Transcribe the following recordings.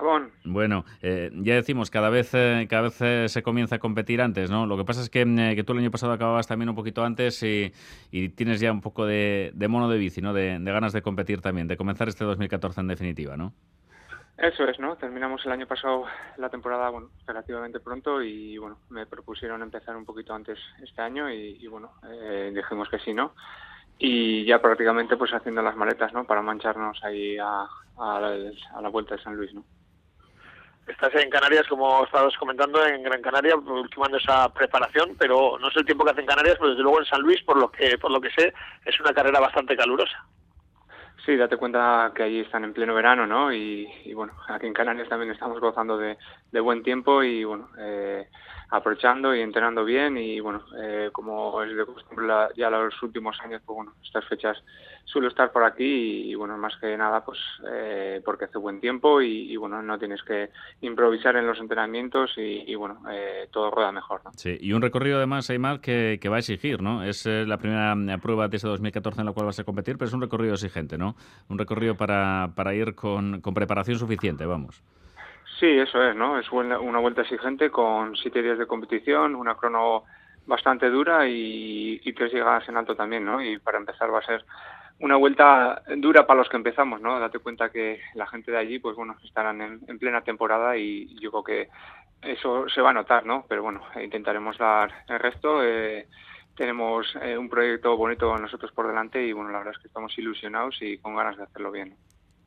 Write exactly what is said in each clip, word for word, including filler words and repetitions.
Gabón. Bueno, eh, ya decimos, cada vez eh, cada vez eh, se comienza a competir antes, ¿no? Lo que pasa es que, eh, que tú el año pasado acababas también un poquito antes y, y tienes ya un poco de, de mono de bici, ¿no? De, de ganas de competir también, de comenzar este dos mil catorce en definitiva, ¿no? Eso es, ¿no? Terminamos el año pasado la temporada, bueno, relativamente pronto y, bueno, me propusieron empezar un poquito antes este año y, y bueno, eh, dijimos que sí, ¿no? Y ya prácticamente pues haciendo las maletas, ¿no? Para mancharnos ahí a, a, la, a la vuelta de San Luis, ¿no? Estás en Canarias, como estabas comentando, en Gran Canaria, ultimando esa preparación, pero no sé el tiempo que hace en Canarias, pero desde luego en San Luis, por lo que por lo que sé, es una carrera bastante calurosa. Sí, date cuenta que allí están en pleno verano, ¿no? Y, y bueno, aquí en Canarias también estamos gozando de, de buen tiempo y bueno, eh, aprovechando y entrenando bien y bueno, eh, como es de costumbre la, ya los últimos años, pues bueno, estas fechas suelo estar por aquí y, y bueno, más que nada pues eh, porque hace buen tiempo y, y bueno, no tienes que improvisar en los entrenamientos y, y bueno, eh, todo rueda mejor, ¿no? Sí, y un recorrido además, Aimar, que, que va a exigir, ¿no? Es eh, la primera prueba de este dos mil catorce en la cual vas a competir, pero es un recorrido exigente, ¿no? Un recorrido para, para ir con, con preparación suficiente, vamos. Sí, eso es, ¿no? Es una, una vuelta exigente con siete días de competición, una crono bastante dura y, y tres llegadas en alto también, ¿no? Y para empezar va a ser una vuelta dura para los que empezamos, ¿no? Date cuenta que la gente de allí, pues bueno, estarán en, en plena temporada y yo creo que eso se va a notar, ¿no? Pero bueno, intentaremos dar el resto. Eh, tenemos eh, un proyecto bonito nosotros por delante y bueno, la verdad es que estamos ilusionados y con ganas de hacerlo bien.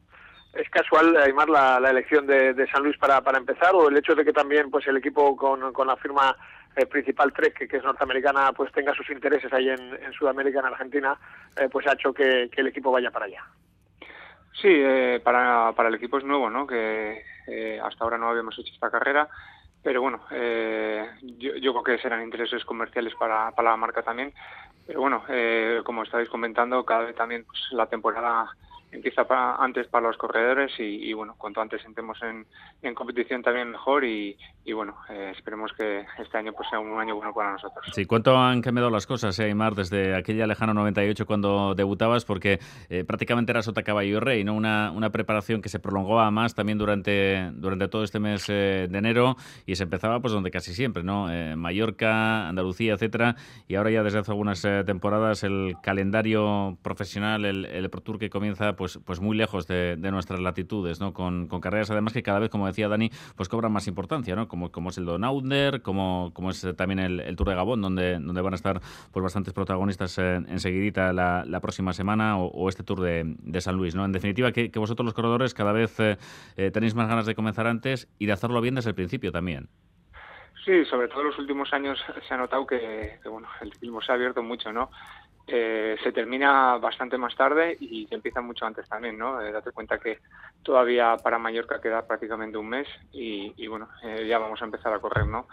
¿Es casual, Aimar, la, la elección de, de San Luis para, para empezar o el hecho de que también pues el equipo con, con la firma eh, principal Trek, que, que es norteamericana, pues tenga sus intereses ahí en, en Sudamérica, en Argentina, eh, pues ha hecho que, que el equipo vaya para allá? Sí, eh, para, para el equipo es nuevo, ¿no? Que eh, hasta ahora no habíamos hecho esta carrera, pero bueno, eh, yo, yo creo que serán intereses comerciales para, para la marca también. Pero bueno, eh, como estáis comentando, cada vez también pues, la temporada empieza para, antes para los corredores y, y bueno, cuanto antes entremos en, en competición también mejor y, y bueno, eh, esperemos que este año pues sea un año bueno para nosotros. Sí, ¿cuánto han cambiado las cosas, eh, Aimar, desde aquella lejana noventa y ocho cuando debutabas? Porque eh, prácticamente era sota caballo y rey, ¿no? Una, una preparación que se prolongaba más también durante, durante todo este mes eh, de enero y se empezaba pues donde casi siempre, ¿no? Eh, Mallorca, Andalucía, etcétera, y ahora ya desde hace algunas eh, temporadas el calendario profesional, el, el Pro Tour que comienza pues, pues muy lejos de, de nuestras latitudes, ¿no? Con, con carreras además que cada vez, como decía Dani, pues cobran más importancia, ¿no? Como, como es el Down Under, como, como es también el, el Tour de Gabón, donde, donde van a estar pues bastantes protagonistas eh, enseguidita la, la próxima semana, o, o este Tour de, de San Luis, ¿no? En definitiva, que, que vosotros los corredores cada vez eh, eh, tenéis más ganas de comenzar antes y de hacerlo bien desde el principio también. Sí, sobre todo en los últimos años se ha notado que, que bueno, el ciclismo se ha abierto mucho, ¿no? Eh, se termina bastante más tarde y se empieza mucho antes también, ¿no? Eh, date cuenta que todavía para Mallorca queda prácticamente un mes y, y bueno, eh, ya vamos a empezar a correr, ¿no?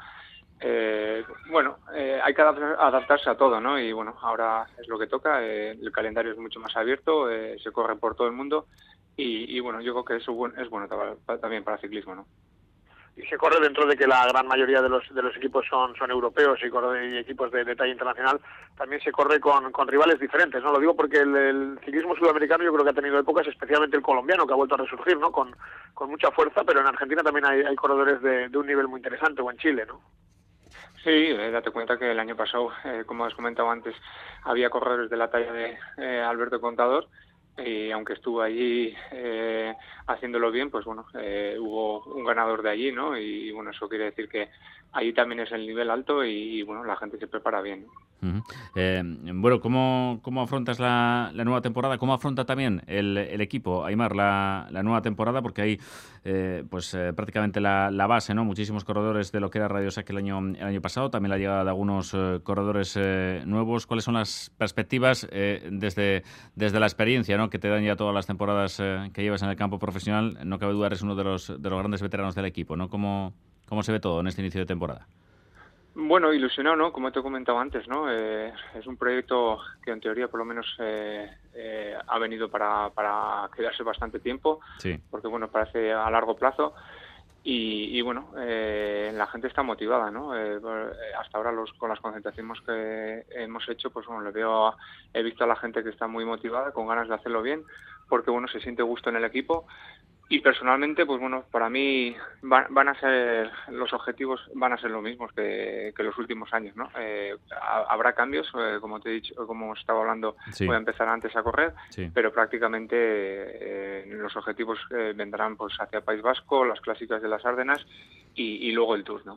Eh, bueno, eh, hay que adaptarse a todo, ¿no? Y bueno, ahora es lo que toca, eh, el calendario es mucho más abierto, eh, se corre por todo el mundo y, y bueno, yo creo que eso es bueno también para el ciclismo, ¿no? Y se corre dentro de que la gran mayoría de los de los equipos son son europeos y, corre, y equipos de, de talla internacional, también se corre con, con rivales diferentes, ¿no? Lo digo porque el, el ciclismo sudamericano yo creo que ha tenido épocas, especialmente el colombiano, que ha vuelto a resurgir, ¿no? Con, con mucha fuerza, pero en Argentina también hay, hay corredores de, de un nivel muy interesante, o en Chile, ¿no? Sí, eh, date cuenta que el año pasado, eh, como has comentado antes, había corredores de la talla de eh, Alberto Contador, y aunque estuvo allí eh, haciéndolo bien, pues bueno, eh, hubo un ganador de allí, ¿no? Y, y bueno, eso quiere decir que allí también es el nivel alto y, y bueno, la gente se prepara bien, ¿no? Uh-huh. Eh, bueno, ¿cómo, cómo afrontas la, la nueva temporada? ¿Cómo afronta también el, el equipo, Aimar, la, la nueva temporada? Porque hay eh, pues eh, prácticamente la, la base, ¿no? Muchísimos corredores de lo que era Radio Sac el año, el año pasado, también la llegada de algunos eh, corredores eh, nuevos. ¿Cuáles son las perspectivas eh, desde, desde la experiencia, ¿no? Que te dan ya todas las temporadas eh, que llevas en el campo profesional? No cabe duda, eres uno de los, de los grandes veteranos del equipo, ¿no? ¿Cómo, cómo se ve todo en este inicio de temporada? Bueno, ilusionado, ¿no? Como te he comentado antes, ¿no? Eh, es un proyecto que en teoría por lo menos eh, eh, ha venido para, para quedarse bastante tiempo, sí. Porque bueno, parece a largo plazo y, y bueno, eh, la gente está motivada, ¿no? Eh, hasta ahora los, con las concentraciones que hemos hecho, pues bueno, le veo, he visto a la gente que está muy motivada, con ganas de hacerlo bien, porque bueno, se siente gusto en el equipo. Y personalmente, pues bueno, para mí van, van a ser, los objetivos van a ser los mismos que, que los últimos años, ¿no? Eh, ha, habrá cambios, eh, como te he dicho, como estaba hablando, Sí. voy a empezar antes a correr, Sí. pero prácticamente eh, los objetivos eh, vendrán pues hacia País Vasco, las clásicas de las Ardenas y, y luego el Tour, ¿no?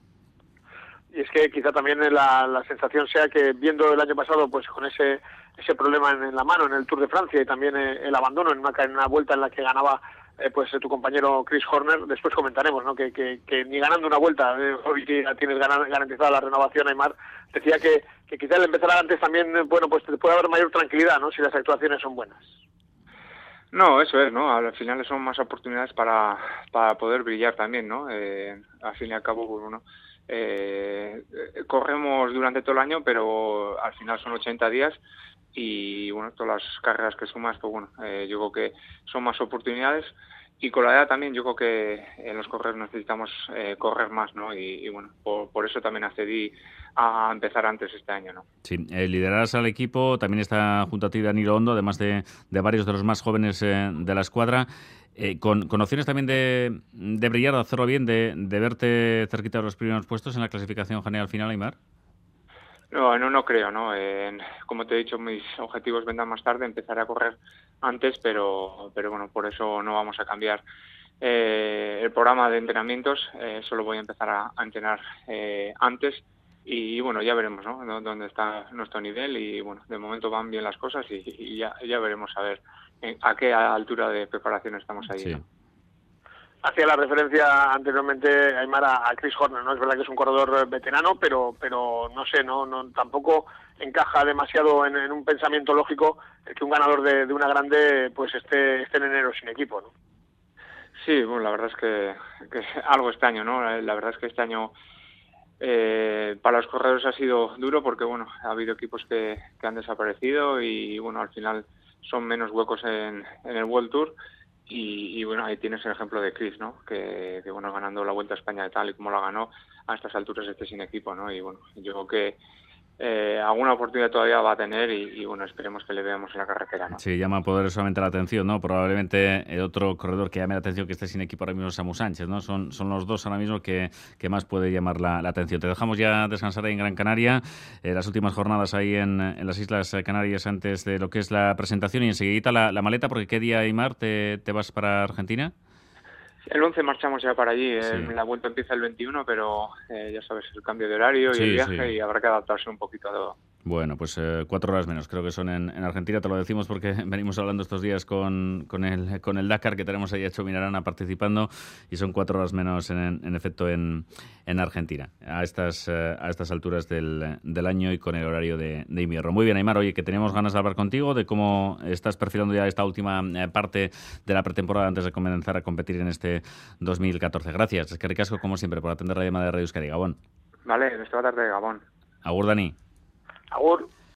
Y es que quizá también la, la sensación sea que viendo el año pasado pues con ese ese problema en, en la mano en el Tour de Francia y también eh, el abandono en una, en una vuelta en la que ganaba eh, pues tu compañero Chris Horner, después comentaremos, ¿no? que, que, que ni ganando una vuelta eh, hoy que ya tienes ganan, garantizada la renovación, Aimar, decía que, que quizá el empezar antes también, bueno, pues te puede haber mayor tranquilidad, ¿no? Si las actuaciones son buenas. No, eso es, ¿no? Al final son más oportunidades para, para poder brillar también, ¿no? Eh, al fin y al cabo, pues bueno, eh, corremos durante todo el año, pero al final son ochenta días y, bueno, todas las carreras que sumas, pues bueno, eh, yo creo que son más oportunidades y con la edad también yo creo que en los corredores necesitamos eh, correr más, ¿no? Y, y bueno, por, por eso también accedí a empezar antes este año, ¿no? Sí, eh, liderarás al equipo, también está junto a ti Danilo Ondo, además de, de varios de los más jóvenes eh, de la escuadra, eh, con, con opciones también de, de brillar, de hacerlo bien, de, de verte cerquita de los primeros puestos en la clasificación general final, Aimar. No, no, no creo, ¿no? Eh, como te he dicho, mis objetivos vendrán más tarde, empezaré a correr antes, pero, pero bueno, por eso no vamos a cambiar eh, el programa de entrenamientos, eh, solo voy a empezar a, a entrenar eh, antes y bueno, ya veremos, ¿no? Dónde está nuestro nivel y bueno, de momento van bien las cosas y, y ya, ya veremos a ver en, a qué altura de preparación estamos ahí, Sí. ¿no? Hacía la referencia anteriormente, Aimar, a Chris Horner, ¿no? Es verdad que es un corredor veterano, pero pero no sé, no no tampoco encaja demasiado en, en un pensamiento lógico el que un ganador de, de una grande pues esté, esté en enero sin equipo, ¿no? Sí, bueno, la verdad es que, que es algo extraño, ¿no? La verdad es que este año eh, para los corredores ha sido duro porque, bueno, ha habido equipos que, que han desaparecido y, bueno, al final son menos huecos en, en el World Tour. Y, y bueno, ahí tienes el ejemplo de Chris, ¿no? Que, que bueno, ganando la Vuelta a España de tal y como la ganó, a estas alturas esté sin equipo, ¿no? Y bueno, yo creo que eh, alguna oportunidad todavía va a tener y, y bueno, esperemos que le veamos en la carretera, ¿no? Sí, llama poderosamente la atención, ¿no? Probablemente el otro corredor que llame la atención que esté sin equipo ahora mismo es Samu Sánchez, ¿no? Son, son los dos ahora mismo que, que más puede llamar la, la atención. Te dejamos ya descansar ahí en Gran Canaria, eh, las últimas jornadas ahí en, en las Islas Canarias antes de lo que es la presentación y enseguidita la, la maleta, porque ¿qué día, Aimar, te, te vas para Argentina? El once marchamos ya para allí, Sí. eh, la vuelta empieza el veintiuno, pero eh, ya sabes, el cambio de horario y Sí, el viaje sí. y habrá que adaptarse un poquito a todo. Bueno, pues eh, cuatro horas menos, creo que son en, en Argentina, te lo decimos porque venimos hablando estos días con, con, el, con el Dakar, que tenemos ahí a Txomin Arana participando, y son cuatro horas menos en, en efecto en, en Argentina, a estas, eh, a estas alturas del, del año y con el horario de, de invierno. Muy bien, Aimar, oye, que teníamos ganas de hablar contigo, de cómo estás perfilando ya esta última eh, parte de la pretemporada antes de comenzar a competir en este dos mil catorce. Gracias, es que ricasco como siempre por atender la llamada de Radio Euskadi. Gabón. Vale, esta tarde de Gabón. Agur, Dani. Agur.